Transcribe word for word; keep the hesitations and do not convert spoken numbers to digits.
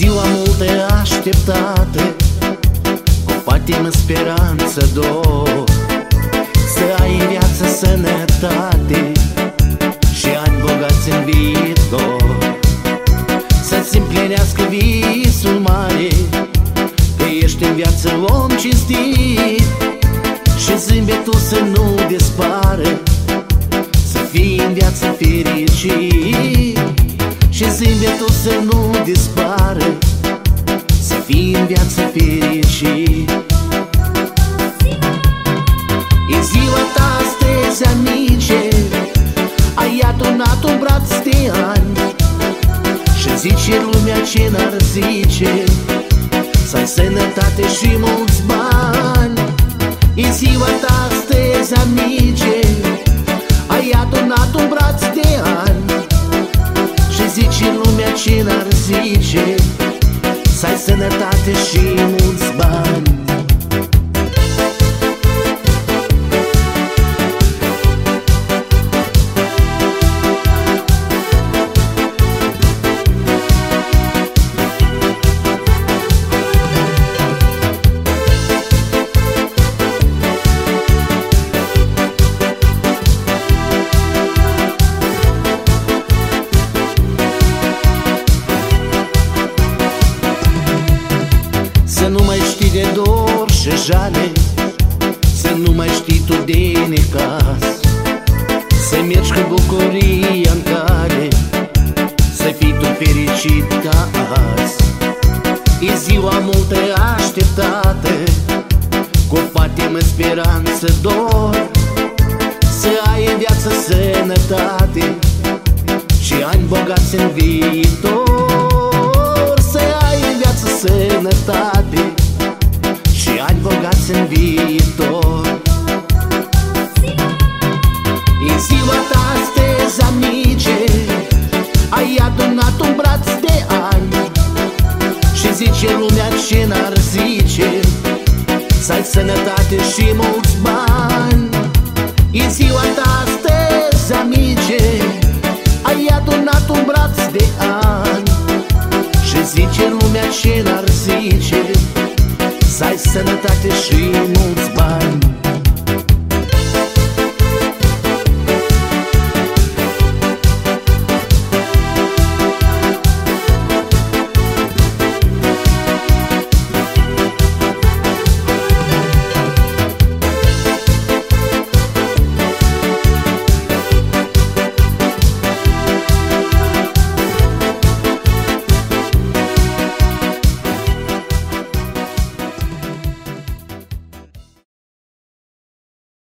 ziua multă așteptată, cu patimă, speranță, dor, să ai în viață sănătate și ani bogați în viitor. Să-ți împlinească visul mare, că ești în viață om cinstit, și zâmbetul să nu dispară, să fii în viață fericit. Și zâmbetul să nu dispară, să fii în viață fericit. E ziua ta astăzi, amice, ai adunat un braț de ani și zice lumea ce n-ar zice, să ai sănătate și mulți bani. E ziua ta astăzi, amice, ai adunat un braț de ani și zice lumea ce n-ar zice, să ai sănătate și mulți bani. Să nu mai știi de dor și jale, să nu mai știi tu de necaz, să mergi cu bucuria în cale, să fii tu fericit ca azi. E ziua multă așteptată, cu patimă, speranță, dor, să ai în viață sănătate și ani bogați în viitor. Sănătate și ani bogați în viitor. E ziua ta astăzi, amice, ai adunat un braț de ani și zice lumea ce n-ar zice, să ai sănătate și mulți bani. E ziua ta astăzi, amice, ai adunat un braț de ani și zice lumea ce n-ar zice, să ai sănătate și mulți bani.